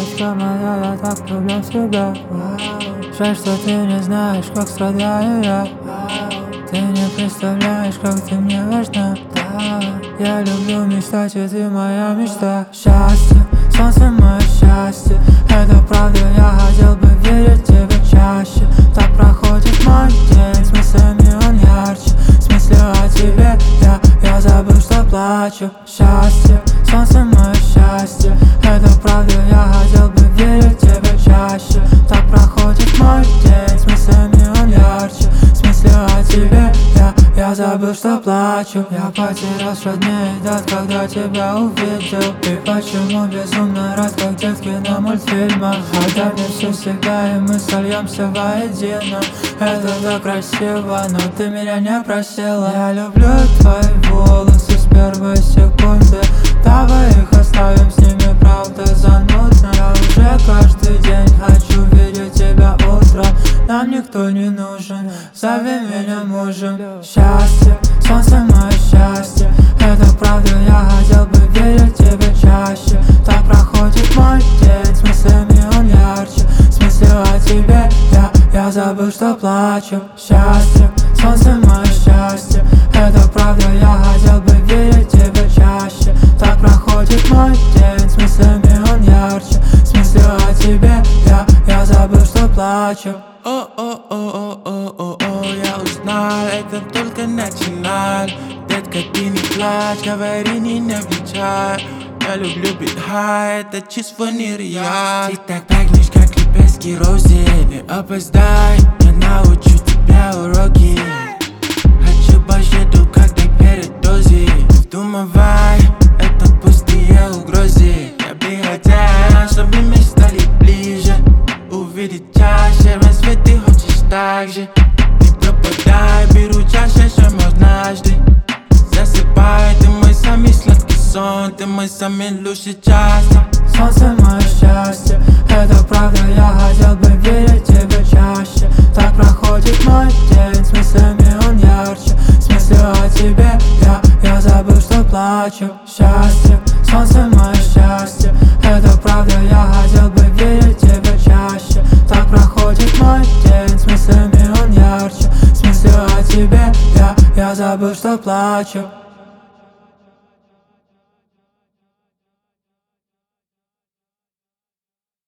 девочка моя, я так люблю тебя. Жаль, что ты не знаешь, как страдаю я. Ты не представляешь, как ты мне важна. Я люблю мечтать, и ты моя мечта. Счастье, солнце мое счастье. Это правда, я хотел бы верить тебе чаще. Так проходит мой день, с мыслями он ярче. С мыслью о тебе я забыл, что плачу. Счастье, солнце мое счастье. Это правда, я хотел бы верить тебе чаще. Так проходит мой день, с мыслями он ярче. С мыслью о тебе я забыл, что плачу. Я потерял, что дней идет, когда тебя увидел. И почему безумно рад, как детки на мультфильмах. Отдай мне все всегда, и мы сольемся воедино. Это так красиво, но ты меня не просила. Я люблю твои волосы с первой секунды. Давай их оставим, с ними правда занудно. Я уже каждый день хочу видеть тебя утром. Нам никто не нужен, зови меня мужем. Счастье, солнце мое счастье. Это правда, я хотел бы верить тебе чаще. Так проходит мой день, с мыслями он ярче. С мыслью о тебе я забыл, что плачу. Счастье, солнце мое счастье. Это правда, я хотел бы верить тебе чаще. Так проходит мой день, с мыслями он ярче. С мыслью о тебе я забыл, что плачу. О-о-о-о-о-о-о, я узнал, это только начинал. Детка, ты не плачь, говори, не включай. Я люблю бит хай, это чувство нереально. Ты так пахнешь, как лепестки розы. Не опоздай, я научу тебя уроки. Хочу башеду, как дай передозе. Не вдумывай, это пустые угрозы. Я бы хотел, чтобы мы стали ближе. Увидеть чаще, разве ты хочешь так же? Не пропадай, беру чаще, чем однажды. Засыпай, ты мой самый сладкий сон. Ты мой самый лучший час. Солнце мое счастье. Это правда, я хотел бы верить тебе чаще. Так проходит мой день, с мыслями он ярче. С мыслью о тебе я забыл, что плачу. Счастье, солнце мое счастье. Это правда, я хотел бы верить тебе чаще. Так проходит мой день, с мыслями он ярче. С мыслью о тебе я забыл, что плачу.